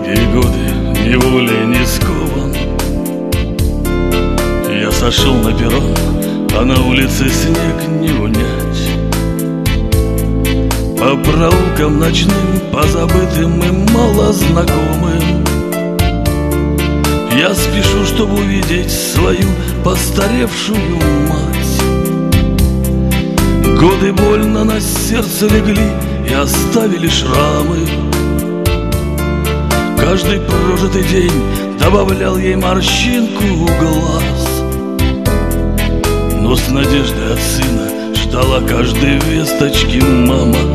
долгие годы неволей не скован. Я сошел на перрон, а на улице снег не унять. По проулкам ночным, позабытым и малознакомым, я спешу, чтобы увидеть свою постаревшую мать. Годы больно на сердце легли и оставили шрамы. Каждый прожитый день добавлял ей морщинку в глаз. Но с надеждой от сына ждала каждой весточки мама,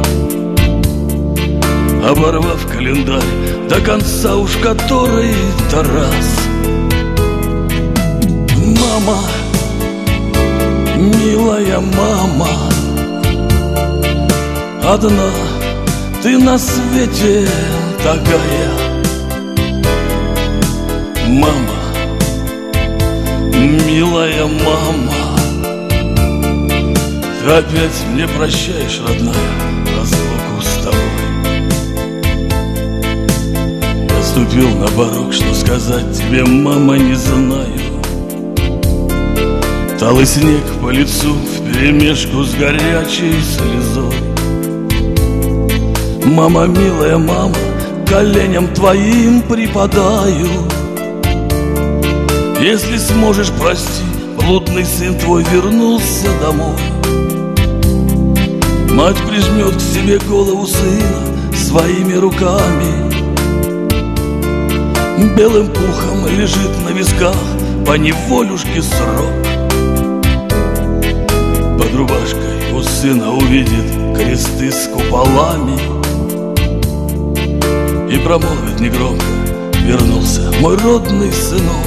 оборвав календарь до конца уж который-то раз. Мама, милая мама, одна ты на свете такая. Мама, милая мама, ты опять мне прощаешь, родная, разлуку с тобой. Я ступил на порог, что сказать тебе, мама, не знаю. Талый снег по лицу вперемешку с горячей слезой. Мама, милая мама, коленям твоим припадаю. Если сможешь, прости, блудный сын твой вернулся домой. Мать прижмет к себе голову сына своими руками. Белым пухом лежит на висках поневолюшке срок. Под рубашкой у сына увидит кресты с куполами и промолвит негромко: вернулся мой родный сынок.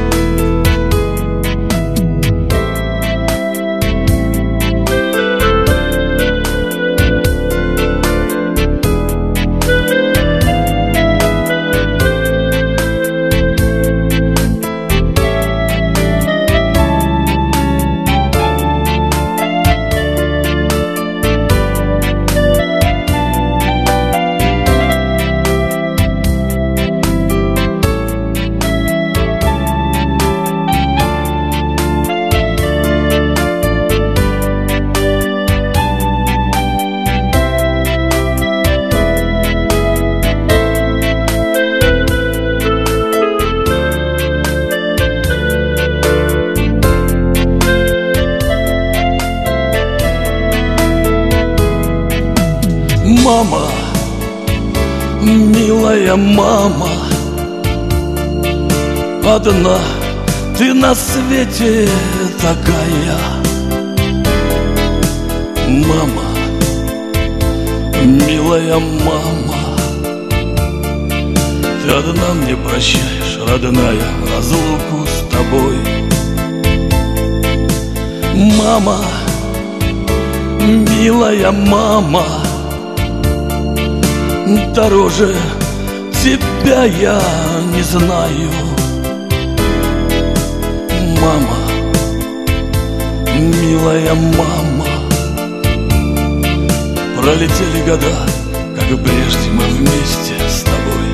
Мама, милая мама, одна ты на свете такая. Мама, милая мама, ты одна мне прощаешь, родная, разлуку с тобой. Мама, милая мама, дороже тебя я не знаю. Мама, милая мама, пролетели года, как и прежде мы вместе с тобой.